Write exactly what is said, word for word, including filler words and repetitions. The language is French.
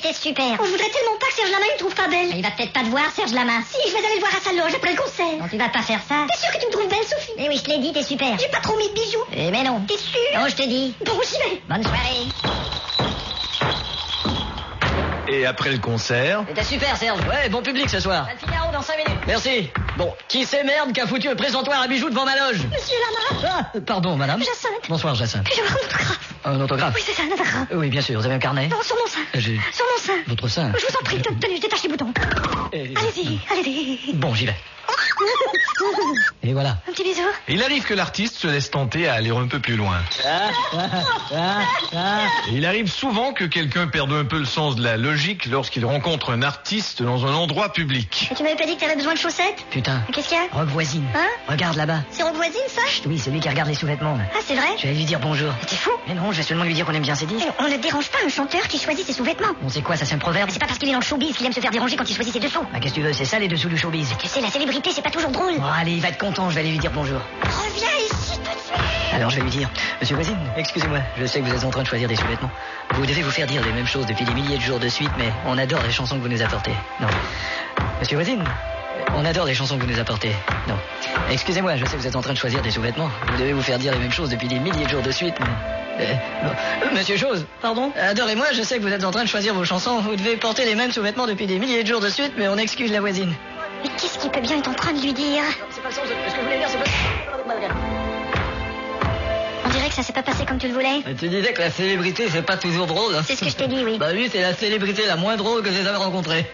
t'es super. On voudrait tellement pas que Serge Lama ne trouve pas belle. Mais il va peut-être pas te voir, Serge Lama. Si, je vais aller le voir à sa loge après le concert. Non, tu vas pas faire ça. T'es sûre que tu me trouves belle, Sophie? Eh oui, je te l'ai dit, t'es super. J'ai pas trop mis de bijoux. Eh mais non. T'es sûre? Non, je te dis. Bon, j'y vais. Bonne soirée. Et après le concert... C'était super, Serge. Ouais, bon public ce soir. Le Figaro dans cinq minutes. Merci. Bon, qui c'est merde qui a foutu un présentoir à bijoux devant ma loge? Monsieur Lama. Ah, pardon, madame. Jacinthe. Bonsoir, Jacinthe. Puis-je avoir un autographe? Un autographe? Oui, c'est ça, un autographe. Euh, Oui, bien sûr. Vous avez un carnet? Non, sur mon sein. J'ai... Sur mon sein. Votre sein? Je vous en prie, tenez, je détache les boutons. Et- Allez-y, allez-y. Bon, j'y vais. Et voilà. Un petit bisou. Il arrive que l'artiste se laisse tenter à aller un peu plus loin. Ah, ah, ah, ah. Et il arrive souvent que quelqu'un perde un peu le sens de la logique lorsqu'il rencontre un artiste dans un endroit public. Et tu m'avais pas dit que t'avais besoin de chaussettes? Putain. Qu'est-ce qu'il y a? Robe voisine. Hein? Regarde là-bas. C'est Robe voisine, ça? Chut, oui, celui qui regarde les sous-vêtements. là. Ah, c'est vrai? Je vais lui dire bonjour. Mais t'es fou? Mais non, je vais seulement lui dire qu'on aime bien ses disques. On ne dérange pas un chanteur qui choisit ses sous-vêtements. On sait quoi, ça c'est un proverbe? Mais c'est pas parce qu'il est dans le showbiz qu'il aime se faire déranger quand il choisit ses dessous. Bah, qu'est-ce que tu veux, c'est ça les dessous du showbiz. Tu sais, la célébrité, c'est pas toujours drôle. Bon, allez, il va être content, je vais aller lui dire bonjour. Reviens ici tout de suite. Alors je vais lui dire, Monsieur Voisine, excusez-moi, je sais que vous êtes en train de choisir des sous-vêtements. Vous devez vous faire dire les mêmes choses depuis des milliers de jours de suite, mais on adore les chansons que vous nous apportez. Non. Monsieur Voisine, on adore les chansons que vous nous apportez. Non. Excusez-moi, je sais que vous êtes en train de choisir des sous-vêtements. Vous devez vous faire dire les mêmes choses depuis des milliers de jours de suite, mais... Euh, bon. Euh, Monsieur Chose, pardon? Adorez-moi, je sais que vous êtes en train de choisir vos chansons. Vous devez porter les mêmes sous-vêtements depuis des milliers de jours de suite, mais on excuse la voisine. Mais qu'est-ce qu'il peut bien être en train de lui dire? C'est pas le sens de ce que je voulais dire, c'est pas... On dirait que ça s'est pas passé comme tu le voulais. Tu disais que la célébrité, c'est pas toujours drôle. C'est ce que je t'ai dit, oui. Bah lui, c'est la célébrité la moins drôle que j'ai jamais rencontrée.